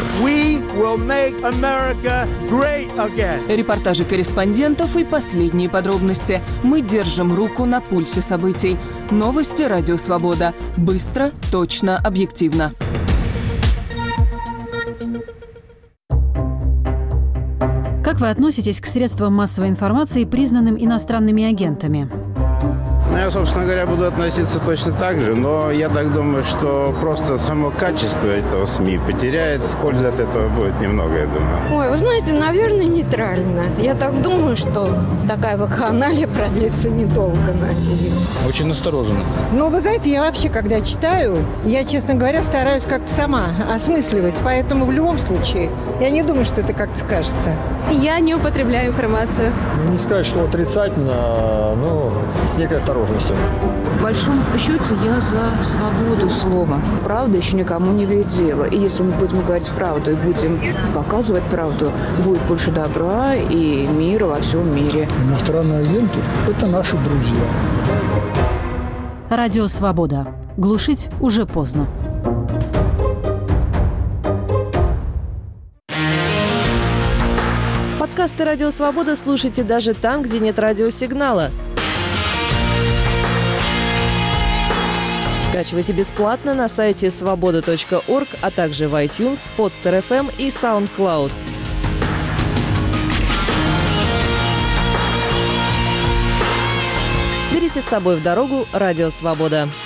Репортажи корреспондентов и последние подробности. Мы держим руку на пульсе событий. Новости «Радио Свобода». Быстро, точно, объективно. Как вы относитесь к средствам массовой информации, признанным иностранными агентами? Я, собственно говоря, буду относиться точно так же, но я так думаю, что просто само качество этого СМИ потеряет. Пользы от этого будет немного, я думаю. Ой, вы знаете, наверное, нейтрально. Я так думаю, что такая вакханалия продлится недолго, надеюсь. Очень настороженно. Ну, вы знаете, я вообще, когда читаю, я, честно говоря, стараюсь как-то сама осмысливать. Поэтому в любом случае, я не думаю, что это как-то скажется. Я не употребляю информацию. Не сказать, что отрицательно, но с некой осторожностью. осторожностью. В большом счете я за свободу слова. Правда еще никому не вредит дело. И если мы будем говорить правду и будем показывать правду, будет больше добра и мира во всем мире. Иностранные агенты – это наши друзья. Радио «Свобода». Глушить уже поздно. Подкасты «Радио Свобода» слушайте даже там, где нет радиосигнала. Скачивайте бесплатно на сайте svoboda.org, а также в iTunes, Podster FM и SoundCloud. Берите с собой в дорогу «Радио Свобода».